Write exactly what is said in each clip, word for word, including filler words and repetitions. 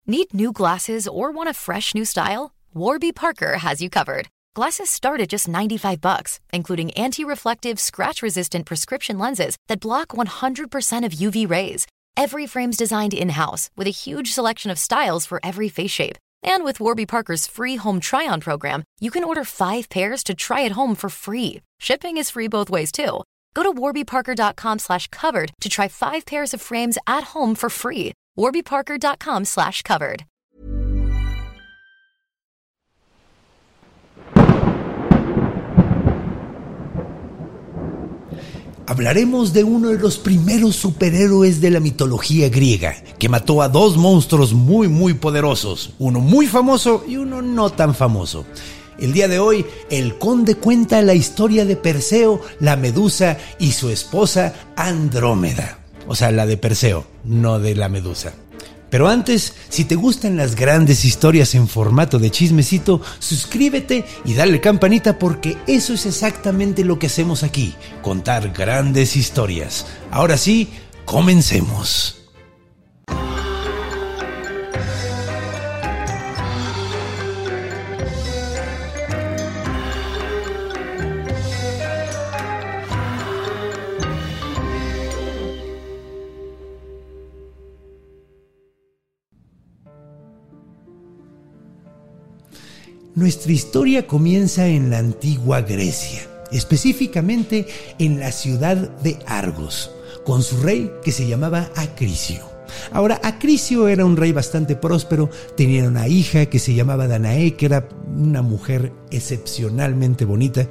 Need new glasses or want a fresh new style? Warby Parker has you covered. Glasses start at just ninety-five bucks, including anti-reflective, scratch-resistant prescription lenses that block one hundred percent of U V rays. Every frame's designed in-house with a huge selection of styles for every face shape. And with Warby Parker's free home try-on program, you can order five pairs to try at home for free. Shipping is free both ways, too. Go to warbyparker.com slash covered to try five pairs of frames at home for free. warbyparker.com slash covered. Hablaremos de uno de los primeros superhéroes de la mitología griega, que mató a dos monstruos muy muy poderosos, uno muy famoso y uno no tan famoso. El día de hoy, el conde cuenta la historia de Perseo, la Medusa y su esposa Andrómeda. O sea, la de Perseo, no de la Medusa. Pero antes, si te gustan las grandes historias en formato de chismecito, suscríbete y dale campanita porque eso es exactamente lo que hacemos aquí, contar grandes historias. Ahora sí, comencemos. Nuestra historia comienza en la antigua Grecia, específicamente en la ciudad de Argos, con su rey que se llamaba Acricio. Ahora, Acricio era un rey bastante próspero, tenía una hija que se llamaba Danae, que era una mujer excepcionalmente bonita,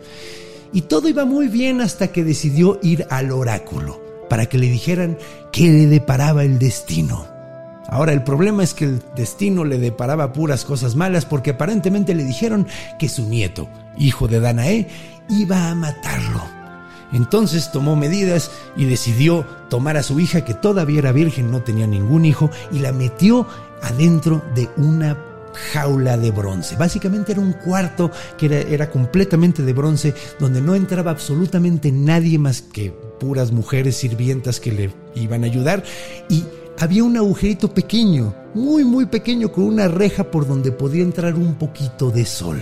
y todo iba muy bien hasta que decidió ir al oráculo para que le dijeran qué le deparaba el destino. Ahora, el problema es que el destino le deparaba puras cosas malas porque aparentemente le dijeron que su nieto, hijo de Danae, iba a matarlo. Entonces tomó medidas y decidió tomar a su hija, que todavía era virgen, no tenía ningún hijo, y la metió adentro de una jaula de bronce. Básicamente era un cuarto que era, era completamente de bronce, donde no entraba absolutamente nadie más que puras mujeres sirvientas que le iban a ayudar, y había un agujerito pequeño, muy muy pequeño, con una reja por donde podía entrar un poquito de sol.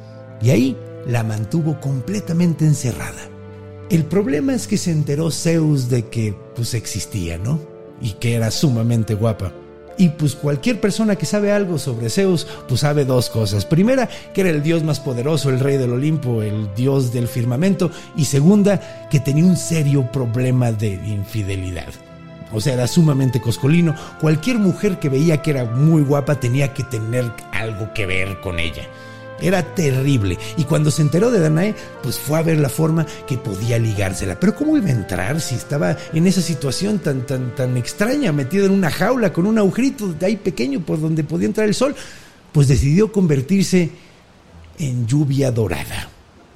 Y ahí la mantuvo completamente encerrada. El problema es que se enteró Zeus de que pues existía, ¿no? Y que era sumamente guapa. Y pues cualquier persona que sabe algo sobre Zeus, pues sabe dos cosas. Primera, que era el dios más poderoso, el rey del Olimpo, el dios del firmamento. Y segunda, que tenía un serio problema de infidelidad. O sea, era sumamente coscolino. Cualquier mujer que veía que era muy guapa tenía que tener algo que ver con ella. Era terrible. Y cuando se enteró de Danae, pues fue a ver la forma que podía ligársela. Pero ¿cómo iba a entrar si estaba en esa situación tan, tan, tan extraña, metida en una jaula con un agujerito de ahí pequeño por donde podía entrar el sol? Pues decidió convertirse en lluvia dorada.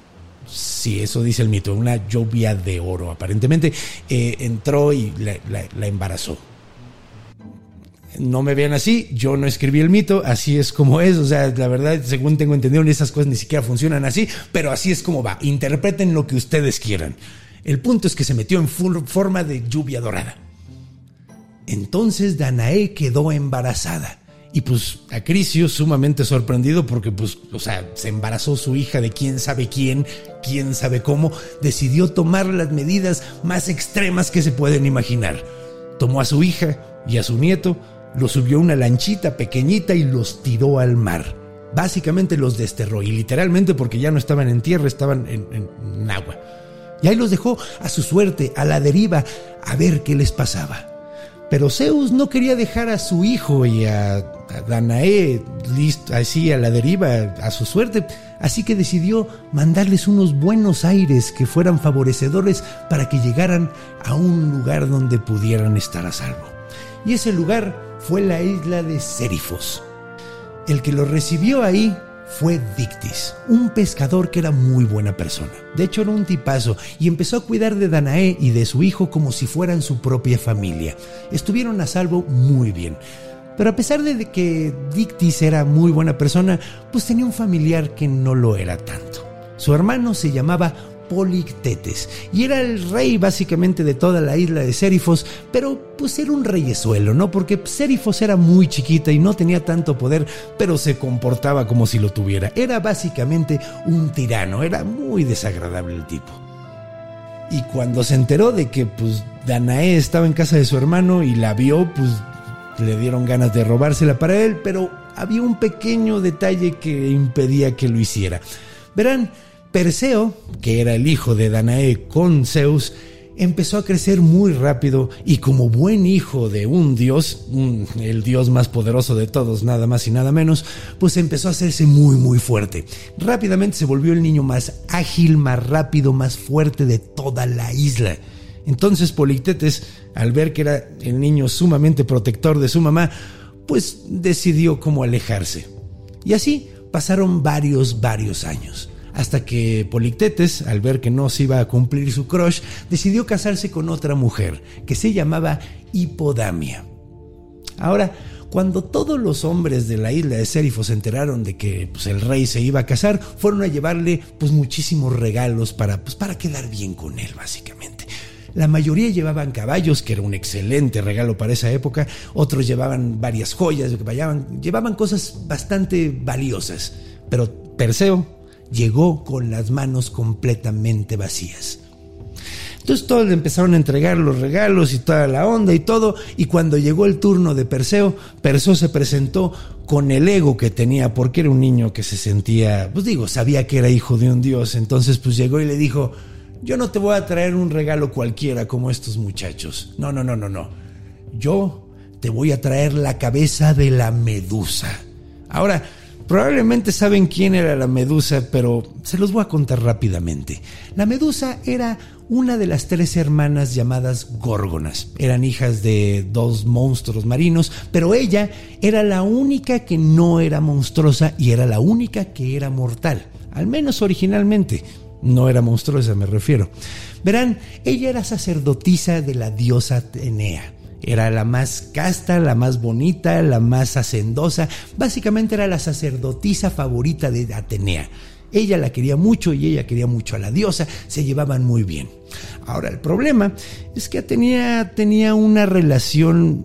Sí, eso dice el mito, una lluvia de oro. Aparentemente eh, entró y la, la, la embarazó. No me vean así, yo no escribí el mito, así es como es. O sea, la verdad, según tengo entendido, esas cosas ni siquiera funcionan así, pero así es como va. Interpreten lo que ustedes quieran. El punto es que se metió en forma de lluvia dorada. Entonces Danae quedó embarazada. Y pues Acricio, sumamente sorprendido porque pues, o sea, se embarazó su hija de quién sabe quién, quién sabe cómo, decidió tomar las medidas más extremas que se pueden imaginar. Tomó a su hija y a su nieto, los subió a una lanchita pequeñita y los tiró al mar. Básicamente los desterró, y literalmente porque ya no estaban en tierra, estaban en, en, en agua. Y ahí los dejó a su suerte, a la deriva, a ver qué les pasaba. Pero Zeus no quería dejar a su hijo y a, a Danae listo, así a la deriva, a su suerte, así que decidió mandarles unos buenos aires que fueran favorecedores para que llegaran a un lugar donde pudieran estar a salvo. Y ese lugar fue la isla de Sérifos. El que los recibió ahí fue Dictys, un pescador que era muy buena persona. De hecho, era un tipazo y empezó a cuidar de Danae y de su hijo como si fueran su propia familia. Estuvieron a salvo muy bien. Pero a pesar de que Dictys era muy buena persona, pues tenía un familiar que no lo era tanto. Su hermano se llamaba Polictetes y era el rey básicamente de toda la isla de Sérifos, pero pues era un reyesuelo, ¿no? Porque Sérifos era muy chiquita y no tenía tanto poder, pero se comportaba como si lo tuviera. Era básicamente un tirano, era muy desagradable el tipo. Y cuando se enteró de que pues Danae estaba en casa de su hermano y la vio, pues le dieron ganas de robársela para él, pero había un pequeño detalle que impedía que lo hiciera. Verán, Perseo, que era el hijo de Danae con Zeus, empezó a crecer muy rápido y como buen hijo de un dios, un, el dios más poderoso de todos, nada más y nada menos, pues empezó a hacerse muy muy fuerte. Rápidamente se volvió el niño más ágil, más rápido, más fuerte de toda la isla. Entonces Polictetes, al ver que era el niño sumamente protector de su mamá, pues decidió cómo alejarse. Y así pasaron varios, varios años. Hasta que Polictetes, al ver que no se iba a cumplir su crush, decidió casarse con otra mujer, que se llamaba Hipodamia. Ahora, cuando todos los hombres de la isla de Sérifos se enteraron de que pues, el rey se iba a casar, fueron a llevarle pues, muchísimos regalos para, pues, para quedar bien con él, básicamente. La mayoría llevaban caballos, que era un excelente regalo para esa época. Otros llevaban varias joyas, llevaban, llevaban cosas bastante valiosas. Pero Perseo llegó con las manos completamente vacías. Entonces todos le empezaron a entregar los regalos y toda la onda y todo. Y cuando llegó el turno de Perseo, Perseo se presentó con el ego que tenía, porque era un niño que se sentía, pues digo, sabía que era hijo de un dios. Entonces pues llegó y le dijo: yo no te voy a traer un regalo cualquiera como estos muchachos. No, no, no, no, no. Yo te voy a traer la cabeza de la Medusa. Ahora, probablemente saben quién era la Medusa, pero se los voy a contar rápidamente. La Medusa era una de las tres hermanas llamadas Górgonas. Eran hijas de dos monstruos marinos, pero ella era la única que no era monstruosa y era la única que era mortal, al menos originalmente. No era monstruosa, me refiero. Verán, ella era sacerdotisa de la diosa Atenea. Era la más casta, la más bonita, la más hacendosa. Básicamente era la sacerdotisa favorita de Atenea. Ella la quería mucho y ella quería mucho a la diosa. Se llevaban muy bien. Ahora, el problema es que Atenea tenía una relación,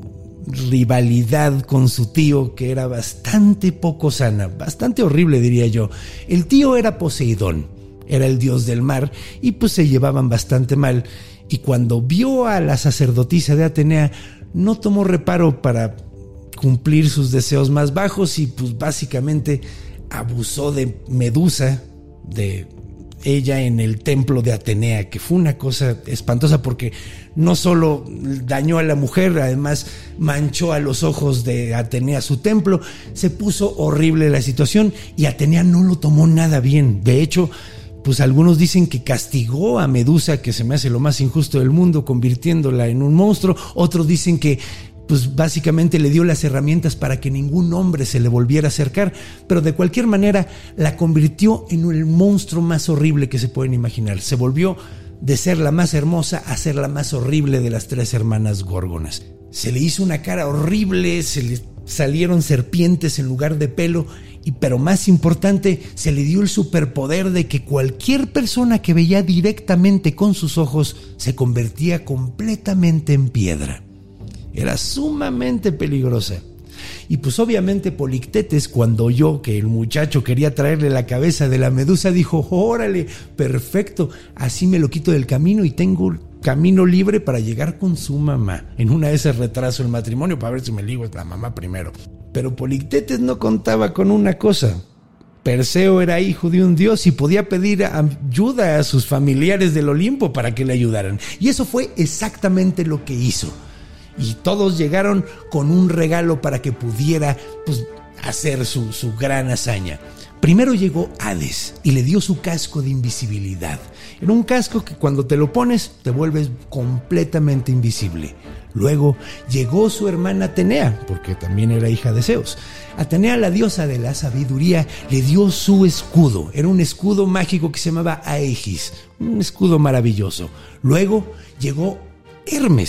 rivalidad con su tío que era bastante poco sana, bastante horrible, diría yo. El tío era Poseidón. Era el dios del mar y pues se llevaban bastante mal. Y cuando vio a la sacerdotisa de Atenea, no tomó reparo para cumplir sus deseos más bajos y pues básicamente abusó de Medusa, de ella en el templo de Atenea, que fue una cosa espantosa porque no solo dañó a la mujer, además manchó a los ojos de Atenea su templo. Se puso horrible la situación y Atenea no lo tomó nada bien. De hecho, pues algunos dicen que castigó a Medusa, que se me hace lo más injusto del mundo, convirtiéndola en un monstruo. Otros dicen que pues básicamente le dio las herramientas para que ningún hombre se le volviera a acercar, pero de cualquier manera la convirtió en el monstruo más horrible que se pueden imaginar. Se volvió de ser la más hermosa a ser la más horrible de las tres hermanas Górgonas. Se le hizo una cara horrible, se le salieron serpientes en lugar de pelo, y pero más importante, se le dio el superpoder de que cualquier persona que veía directamente con sus ojos se convertía completamente en piedra. Era sumamente peligrosa. Y pues obviamente Polictetes, cuando oyó que el muchacho quería traerle la cabeza de la Medusa, dijo: órale, perfecto, así me lo quito del camino y tengo camino libre para llegar con su mamá. En una de esas retraso el matrimonio para ver si me ligo a la mamá primero. Pero Polictetes no contaba con una cosa. Perseo era hijo de un dios y podía pedir ayuda a sus familiares del Olimpo para que le ayudaran. Y eso fue exactamente lo que hizo. Y todos llegaron con un regalo para que pudiera pues, hacer su, su gran hazaña. Primero llegó Hades y le dio su casco de invisibilidad. Era un casco que cuando te lo pones te vuelves completamente invisible. Luego llegó su hermana Atenea, porque también era hija de Zeus. Atenea, la diosa de la sabiduría, le dio su escudo. Era un escudo mágico que se llamaba Aegis, un escudo maravilloso. Luego llegó Hermes.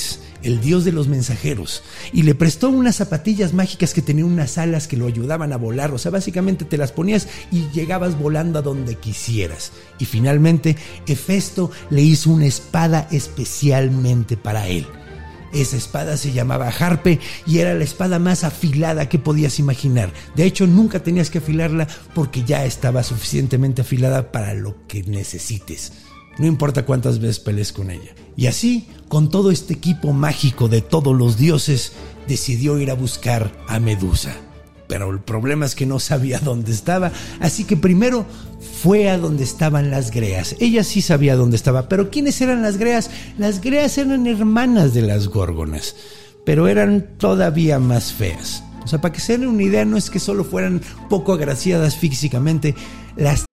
el dios de los mensajeros, y le prestó unas zapatillas mágicas que tenían unas alas que lo ayudaban a volar. O sea, básicamente te las ponías y llegabas volando a donde quisieras. Y finalmente Hefesto le hizo una espada especialmente para él. Esa espada se llamaba Harpe y era la espada más afilada que podías imaginar. De hecho, nunca tenías que afilarla porque ya estaba suficientemente afilada para lo que necesites. No importa cuántas veces pelees con ella. Y así, con todo este equipo mágico de todos los dioses, decidió ir a buscar a Medusa. Pero el problema es que no sabía dónde estaba, así que primero fue a donde estaban las Greas. Ella sí sabía dónde estaba, pero ¿quiénes eran las Greas? Las Greas eran hermanas de las Górgonas, pero eran todavía más feas. O sea, para que se den una idea, no es que solo fueran poco agraciadas físicamente, las...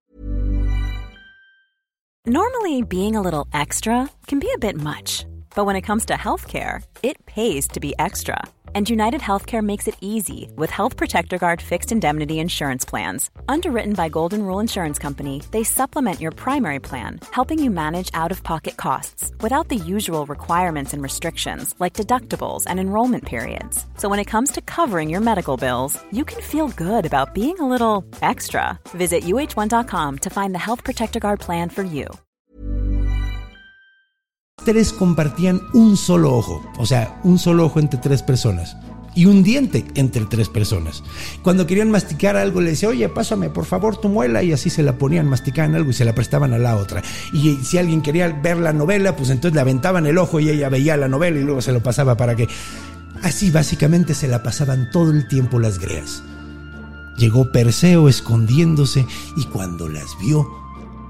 Normally, being a little extra can be a bit much, but when it comes to healthcare, it pays to be extra. And United Healthcare makes it easy with Health Protector Guard fixed indemnity insurance plans. Underwritten by Golden Rule Insurance Company, they supplement your primary plan, helping you manage out-of-pocket costs without the usual requirements and restrictions like deductibles and enrollment periods. So when it comes to covering your medical bills, you can feel good about being a little extra. Visit U H one dot com to find the Health Protector Guard plan for you. Tres compartían un solo ojo, o sea, un solo ojo entre tres personas y un diente entre tres personas. Cuando querían masticar algo le decía, oye, pásame por favor tu muela, y así se la ponían, masticaban algo y se la prestaban a la otra. Y si alguien quería ver la novela, pues entonces le aventaban el ojo y ella veía la novela y luego se lo pasaba para que... Así básicamente se la pasaban todo el tiempo las Greas. Llegó Perseo escondiéndose y cuando las vio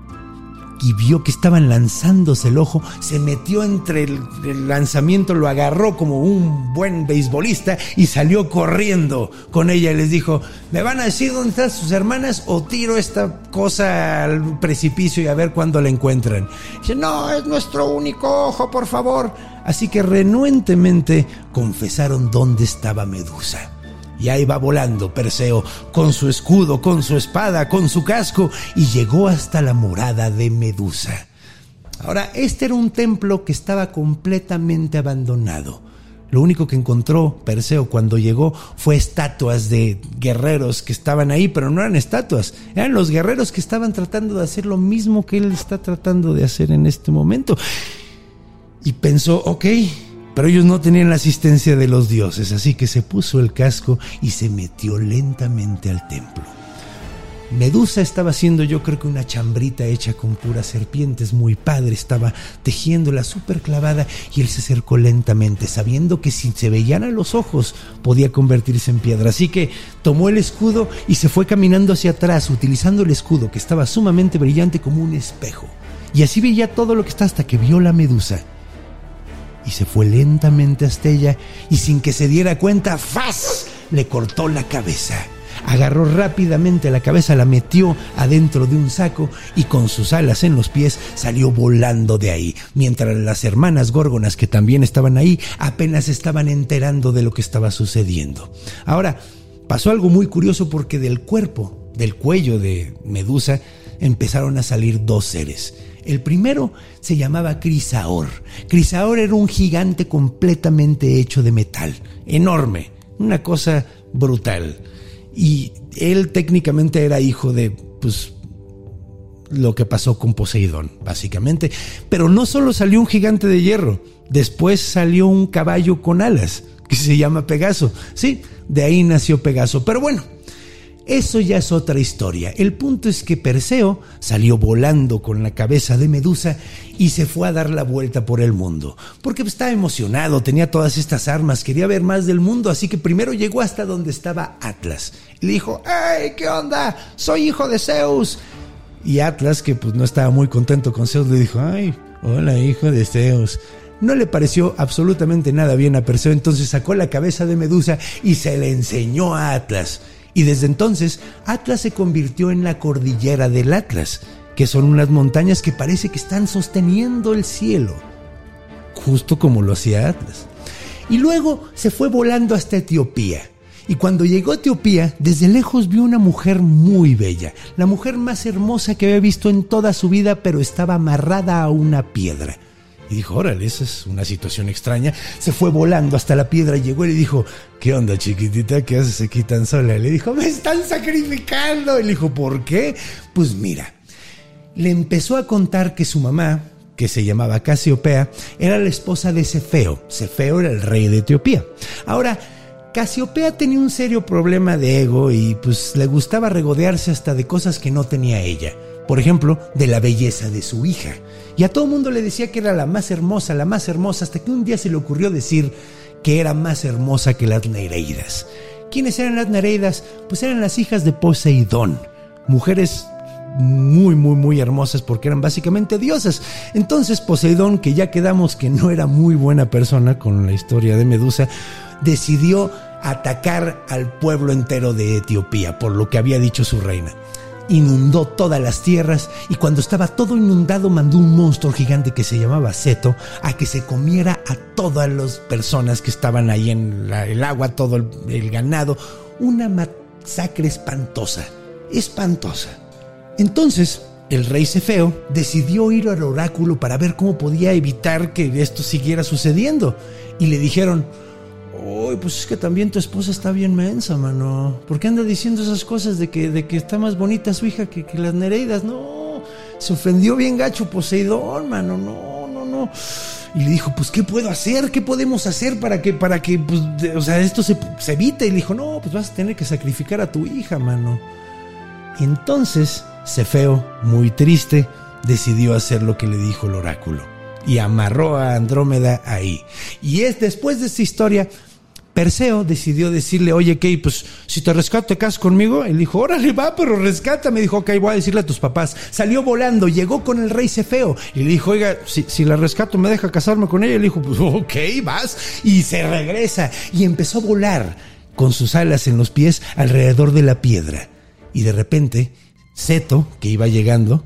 y vio que estaban lanzándose el ojo, se metió entre el, el lanzamiento, lo agarró como un buen beisbolista y salió corriendo con ella y les dijo, ¿me van a decir dónde están sus hermanas o tiro esta cosa al precipicio y a ver cuándo la encuentran? Dice, no, es nuestro único ojo, por favor. Así que renuentemente confesaron dónde estaba Medusa. Y ahí va volando Perseo con su escudo, con su espada, con su casco, y llegó hasta la morada de Medusa. Ahora, este era un templo que estaba completamente abandonado. Lo único que encontró Perseo cuando llegó fue estatuas de guerreros que estaban ahí, pero no eran estatuas, eran los guerreros que estaban tratando de hacer lo mismo que él está tratando de hacer en este momento. Y pensó, ok, pero ellos no tenían la asistencia de los dioses, así que se puso el casco y se metió lentamente al templo. Medusa estaba haciendo, yo creo que una chambrita hecha con puras serpientes, muy padre, estaba tejiéndola súper clavada, y él se acercó lentamente, sabiendo que si se veían a los ojos podía convertirse en piedra. Así que tomó el escudo y se fue caminando hacia atrás, utilizando el escudo, que estaba sumamente brillante como un espejo. Y así veía todo lo que está hasta que vio la Medusa. Y se fue lentamente hasta ella y sin que se diera cuenta, ¡faz!, le cortó la cabeza. Agarró rápidamente la cabeza, la metió adentro de un saco y con sus alas en los pies salió volando de ahí, mientras las hermanas Górgonas, que también estaban ahí, apenas estaban enterando de lo que estaba sucediendo. Ahora, pasó algo muy curioso porque del cuerpo, del cuello de Medusa, empezaron a salir dos seres. El primero se llamaba Crisaor. Crisaor era un gigante completamente hecho de metal, enorme, una cosa brutal. Y él técnicamente era hijo de, pues, lo que pasó con Poseidón, básicamente. Pero no solo salió un gigante de hierro, después salió un caballo con alas, que se llama Pegaso. Sí, de ahí nació Pegaso. Pero bueno, eso ya es otra historia. El punto es que Perseo salió volando con la cabeza de Medusa y se fue a dar la vuelta por el mundo, porque estaba emocionado, tenía todas estas armas, quería ver más del mundo, así que primero llegó hasta donde estaba Atlas. Le dijo, ¡hey, qué onda! ¡Soy hijo de Zeus! Y Atlas, que pues no estaba muy contento con Zeus, le dijo, ¡ay, hola, hijo de Zeus! No le pareció absolutamente nada bien a Perseo, entonces sacó la cabeza de Medusa y se le enseñó a Atlas. Y desde entonces, Atlas se convirtió en la cordillera del Atlas, que son unas montañas que parece que están sosteniendo el cielo, justo como lo hacía Atlas. Y luego se fue volando hasta Etiopía. Y cuando llegó a Etiopía, desde lejos vio una mujer muy bella, la mujer más hermosa que había visto en toda su vida, pero estaba amarrada a una piedra. Y dijo, órale, esa es una situación extraña. Se fue volando hasta la piedra y llegó y le dijo, ¿qué onda, chiquitita? ¿Qué haces aquí tan sola? Le dijo, me están sacrificando. Y le dijo, ¿por qué? Pues mira, le empezó a contar que su mamá, que se llamaba Casiopea, era la esposa de Cefeo. Cefeo era el rey de Etiopía. Ahora, Casiopea tenía un serio problema de ego y pues le gustaba regodearse hasta de cosas que no tenía ella. Por ejemplo, de la belleza de su hija. Y a todo el mundo le decía que era la más hermosa, la más hermosa, hasta que un día se le ocurrió decir que era más hermosa que las Nereidas. ¿Quiénes eran las Nereidas? Pues eran las hijas de Poseidón. Mujeres muy, muy, muy hermosas porque eran básicamente diosas. Entonces Poseidón, que ya quedamos que no era muy buena persona con la historia de Medusa, decidió atacar al pueblo entero de Etiopía, por lo que había dicho su reina. Inundó todas las tierras y cuando estaba todo inundado mandó un monstruo gigante que se llamaba Seto a que se comiera a todas las personas que estaban ahí en la, el agua, todo el, el ganado. Una masacre espantosa, espantosa. Entonces el rey Cefeo decidió ir al oráculo para ver cómo podía evitar que esto siguiera sucediendo. Y le dijeron, uy, pues es que también tu esposa está bien mensa, mano. ¿Por qué anda diciendo esas cosas de que, de que está más bonita su hija que, que las Nereidas? No, se ofendió bien gacho Poseidón, mano. No, no, no. Y le dijo, pues, ¿qué puedo hacer? ¿Qué podemos hacer para que, para que pues, de, o sea, esto se, se evite? Y le dijo, no, pues vas a tener que sacrificar a tu hija, mano. Entonces, Cefeo, muy triste, decidió hacer lo que le dijo el oráculo. Y amarró a Andrómeda ahí. Y es después de esta historia, Perseo decidió decirle, oye, Kay, pues si te rescato, ¿te casas conmigo? Él dijo, órale, va, pero rescátame. Dijo, ok, voy a decirle a tus papás. Salió volando, llegó con el rey Cefeo y le dijo, oiga, si, si la rescato, ¿me deja casarme con ella? Y le dijo, pues ok, vas. Y se regresa y empezó a volar con sus alas en los pies alrededor de la piedra. Y de repente, Seto, que iba llegando,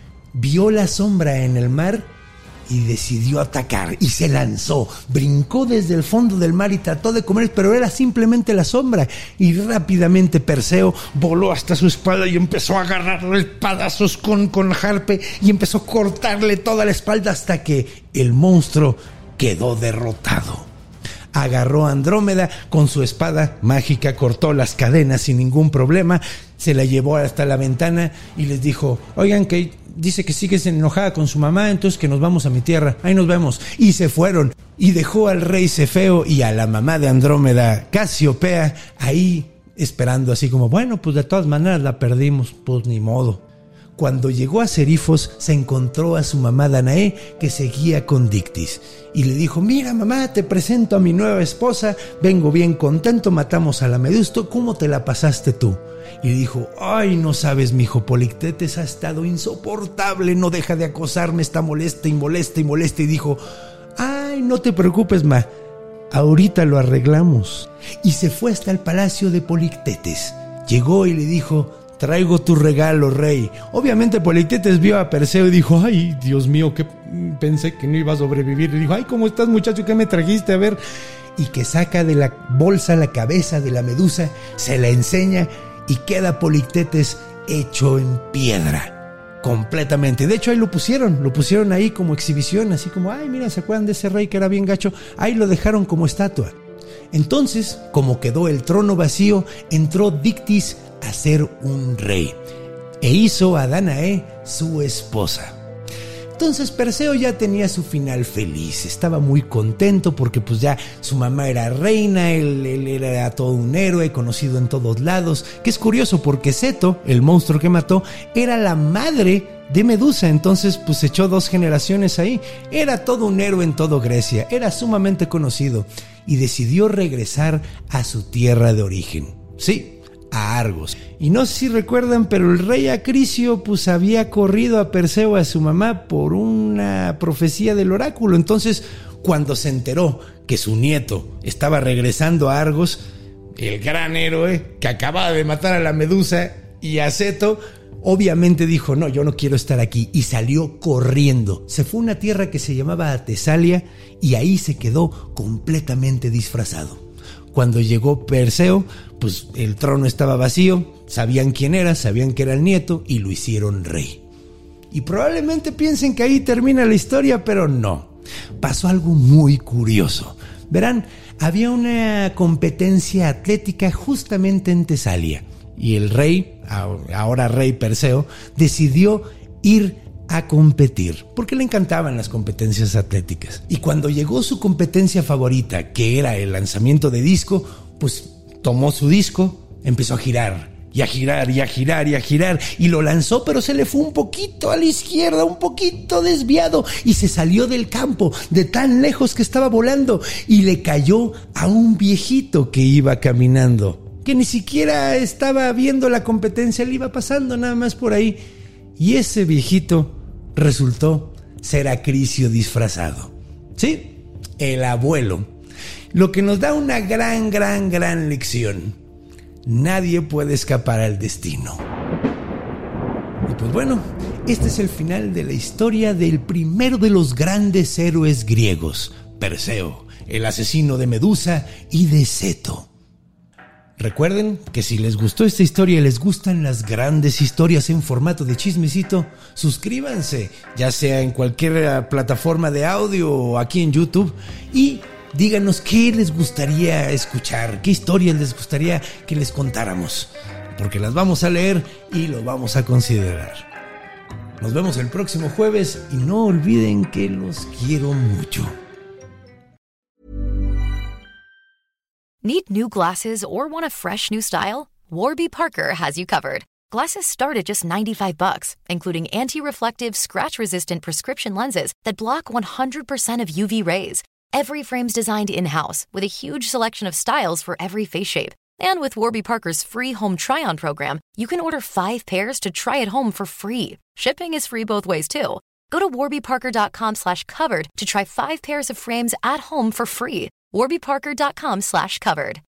vio la sombra en el mar y decidió atacar y se lanzó, brincó desde el fondo del mar y trató de comer, pero era simplemente la sombra. Y rápidamente Perseo voló hasta su espalda y empezó a agarrarle espadazos con, con jarpe y empezó a cortarle toda la espalda hasta que el monstruo quedó derrotado. Agarró a Andrómeda con su espada mágica, cortó las cadenas sin ningún problema, se la llevó hasta la ventana y les dijo, oigan, que dice que sigues enojada con su mamá, entonces que nos vamos a mi tierra, ahí nos vemos. Y se fueron y dejó al rey Cefeo y a la mamá de Andrómeda, Casiopea, ahí esperando así como, bueno, pues de todas maneras la perdimos, pues ni modo. Cuando llegó a Serifos, se encontró a su mamá Danae, que seguía con Dictis. Y le dijo, mira mamá, te presento a mi nueva esposa, vengo bien contento, matamos a la Medusa, ¿cómo te la pasaste tú? Y le dijo, ay, no sabes, mijo, Polictetes ha estado insoportable, no deja de acosarme, está molesta y molesta y molesta. Y dijo, ay, no te preocupes, ma, ahorita lo arreglamos. Y se fue hasta el palacio de Polictetes. Llegó y le dijo, traigo tu regalo, rey. Obviamente Polictetes vio a Perseo y dijo, ay, Dios mío, que pensé que no iba a sobrevivir. Le dijo, ay, ¿cómo estás, muchacho? ¿Qué me trajiste? A ver. Y que saca de la bolsa la cabeza de la Medusa, se la enseña y queda Polictetes hecho en piedra. Completamente. De hecho, ahí lo pusieron. Lo pusieron ahí como exhibición, así como, ay, mira, ¿se acuerdan de ese rey que era bien gacho? Ahí lo dejaron como estatua. Entonces, como quedó el trono vacío, entró Dictis a ser un rey e hizo a Danae su esposa. Entonces Perseo ya tenía su final feliz, estaba muy contento porque pues ya su mamá era reina, él, él era todo un héroe conocido en todos lados, que es curioso porque Seto, el monstruo que mató, era la madre de Medusa, entonces pues echó dos generaciones ahí, era todo un héroe en toda Grecia, era sumamente conocido y decidió regresar a su tierra de origen, sí, a Argos. Y no sé si recuerdan, pero el rey Acrisio pues había corrido a Perseo, a su mamá, por una profecía del oráculo. Entonces, cuando se enteró que su nieto estaba regresando a Argos, el gran héroe que acababa de matar a la Medusa y a Seto, obviamente dijo, no, yo no quiero estar aquí, y salió corriendo. Se fue a una tierra que se llamaba Tesalia y ahí se quedó completamente disfrazado. Cuando llegó Perseo, pues el trono estaba vacío, sabían quién era, sabían que era el nieto y lo hicieron rey. Y probablemente piensen que ahí termina la historia, pero no. pasó algo muy curioso. Verán, había una competencia atlética justamente en Tesalia y el rey, ahora rey Perseo, decidió ir a competir porque le encantaban las competencias atléticas. Y cuando llegó su competencia favorita, que era el lanzamiento de disco, pues tomó su disco, empezó a girar y a girar y a girar y a girar y lo lanzó, pero se le fue un poquito a la izquierda, un poquito desviado y se salió del campo de tan lejos que estaba volando y le cayó a un viejito que iba caminando, que ni siquiera estaba viendo la competencia, le iba pasando nada más por ahí. Y ese viejito resultó ser Acrisio disfrazado. Sí, el abuelo. Lo que nos da una gran, gran, gran lección. Nadie puede escapar al destino. Y pues bueno, este es el final de la historia del primero de los grandes héroes griegos, Perseo, el asesino de Medusa y de Ceto. Recuerden que si les gustó esta historia y les gustan las grandes historias en formato de chismecito, suscríbanse, ya sea en cualquier plataforma de audio o aquí en YouTube, y díganos qué les gustaría escuchar, qué historias les gustaría que les contáramos, porque las vamos a leer y lo vamos a considerar. Nos vemos el próximo jueves y no olviden que los quiero mucho. Need new glasses or want a fresh new style? Warby Parker has you covered. Glasses start at just ninety-five bucks, including anti-reflective, scratch-resistant prescription lenses that block one hundred percent of U V rays. Every frame's designed in-house with a huge selection of styles for every face shape. And with Warby Parker's free home try-on program, you can order five pairs to try at home for free. Shipping is free both ways, too. Go to warbyparker.com slash covered to try five pairs of frames at home for free. warbyparker.com slash covered.